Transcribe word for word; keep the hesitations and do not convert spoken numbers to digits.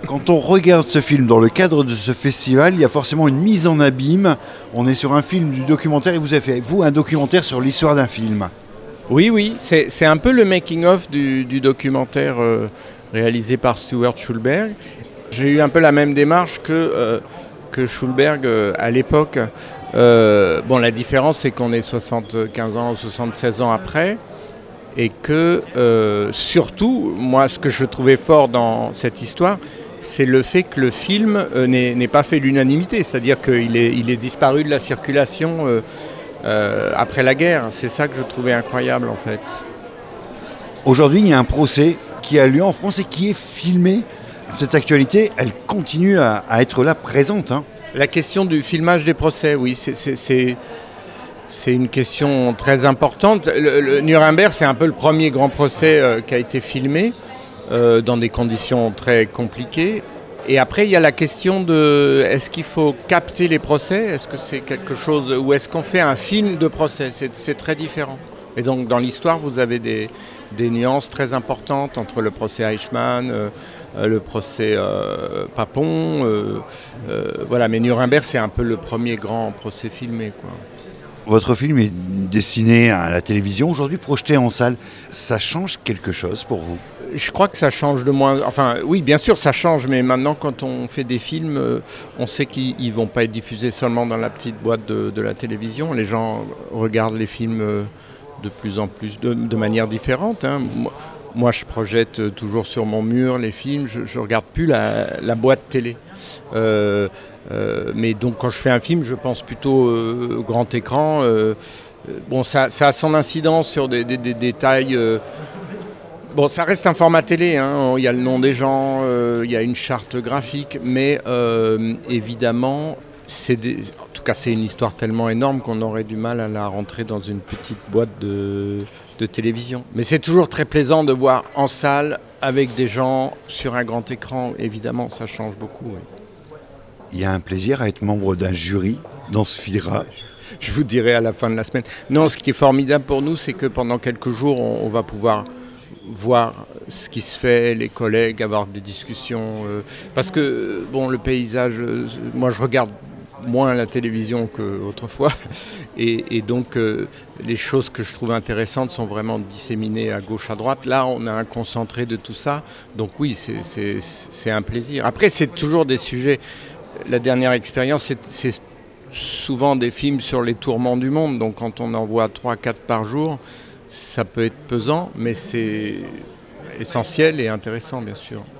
Quand on regarde ce film dans le cadre de ce festival, il y a forcément une mise en abîme. On est sur un film du documentaire et vous avez fait, vous, un documentaire sur l'histoire d'un film. Oui, oui, c'est, c'est un peu le making-of du, du documentaire euh, réalisé par Stuart Schulberg. J'ai eu un peu la même démarche que, euh, que Schulberg euh, à l'époque. Euh, bon, la différence, c'est qu'on est soixante-quinze ans ou soixante-seize ans après. Et que, euh, surtout, moi, ce que je trouvais fort dans cette histoire, c'est le fait que le film euh, n'est, n'est pas fait l'unanimité. C'est-à-dire qu'il est, il est disparu de la circulation euh, euh, après la guerre. C'est ça que je trouvais incroyable, en fait. Aujourd'hui, il y a un procès qui a lieu en France et qui est filmé. Cette actualité, elle continue à, à être là, présente. Hein. La question du filmage des procès, oui, c'est... c'est, c'est... C'est une question très importante. Le, le Nuremberg, c'est un peu le premier grand procès euh, qui a été filmé euh, dans des conditions très compliquées. Et après, il y a la question de est-ce qu'il faut capter les procès ? Est-ce que c'est quelque chose ou est-ce qu'on fait un film de procès ? C'est, c'est très différent. Et donc, dans l'histoire, vous avez des, des nuances très importantes entre le procès Eichmann, euh, le procès euh, Papon. Euh, euh, voilà, mais Nuremberg, c'est un peu le premier grand procès filmé, quoi. Votre film est destiné à la télévision, aujourd'hui projeté en salle. Ça change quelque chose pour vous ? Je crois que ça change de moins... Enfin, oui, bien sûr, ça change, mais maintenant, quand on fait des films, euh, on sait qu'ils ne vont pas être diffusés seulement dans la petite boîte de, de la télévision. Les gens regardent les films euh, de plus en plus, de, de manière différente. Hein. Moi, moi, je projette toujours sur mon mur les films. Je ne regarde plus la, la boîte télé. Euh, Euh, mais donc quand je fais un film, je pense plutôt euh, grand écran. Euh, bon, ça, ça a son incidence sur des, des, des détails. Euh, bon, ça reste un format télé. Hein, il y a le nom des gens, euh, il y a une charte graphique, mais euh, évidemment, c'est des, en tout cas, c'est une histoire tellement énorme qu'on aurait du mal à la rentrer dans une petite boîte de, de télévision. Mais c'est toujours très plaisant de voir en salle avec des gens sur un grand écran. Évidemment, ça change beaucoup. Oui. Il y a un plaisir à être membre d'un jury dans ce F I R A. Je vous dirai à la fin de la semaine. Non, ce qui est formidable pour nous, c'est que pendant quelques jours, on, on va pouvoir voir ce qui se fait, les collègues, avoir des discussions. Euh, parce que, bon, le paysage, euh, moi je regarde moins la télévision qu'autrefois. Et, et donc, euh, les choses que je trouve intéressantes sont vraiment disséminées à gauche, à droite. Là, on a un concentré de tout ça. Donc oui, c'est, c'est, c'est un plaisir. Après, c'est toujours des sujets... La dernière expérience, c'est, c'est souvent des films sur les tourments du monde. Donc quand on en voit trois quatre par jour, ça peut être pesant, mais c'est essentiel et intéressant, bien sûr.